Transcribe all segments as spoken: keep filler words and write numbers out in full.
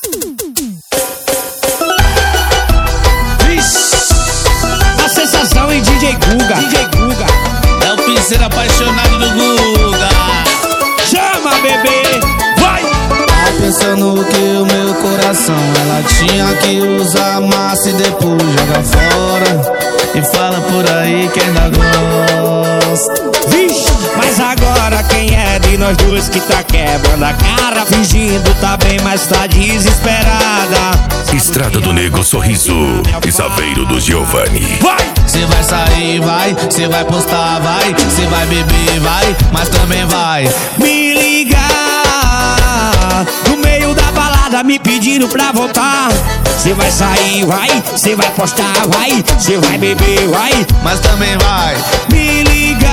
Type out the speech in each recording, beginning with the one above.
A sensação em D J Guga, D J Guga. É o piseiro apaixonado do Guga. Chama, bebê, vai! Tá pensando que o meu coração ela tinha que usar massa e depois joga fora. E fala por aí que ainda gosta. Vixe, mas agora quem é de nós dois que tá quebrando a cara? Fingindo tá bem, mas tá desesperada. Estrada do Nego Sorriso e Saveiro do Giovanni. Vai! Cê vai sair, vai, cê vai postar, vai, cê vai beber, vai, mas também vai Me ligar no meio da balada me pedindo pra voltar. Cê vai sair, vai, cê vai postar, vai, cê vai beber, vai, mas também vai me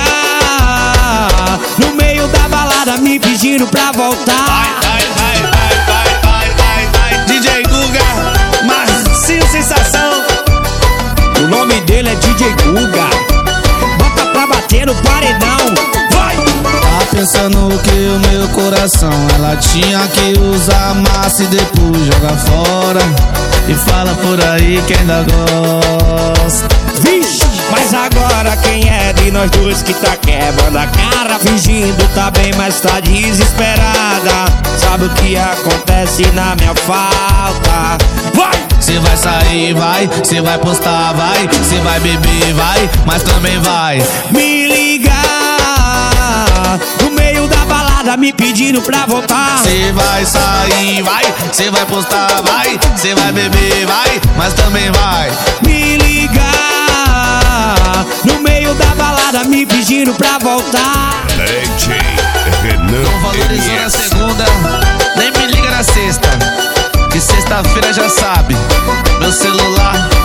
ligar no meio da balada me pedindo pra voltar. Vai, vai, vai, vai, vai, vai, vai, vai. D J Guga, Marcinho Sensação. O nome dele é D J Guga. Bota pra bater no paredão. Vai! Tá pensando que o meu coração ela tinha que usar massa e depois joga fora. E fala por aí que ainda gosta. Vixe, mas agora quem é de nós dois que tá quebrando a cara? Fingindo tá bem, mas tá desesperada. Sabe o que acontece na minha falta? Vai! Cê vai sair, vai, cê vai postar, vai, cê vai beber, vai, mas também vai me ligar no meio da balada me pedindo pra voltar. Cê vai sair, vai, cê vai postar, vai, cê vai beber, vai, mas também vai me ligar no meio da balada me pedindo pra voltar. D J Renan Não valorizou na segunda, nem me liga na sexta, que sexta-feira já sabe, meu celular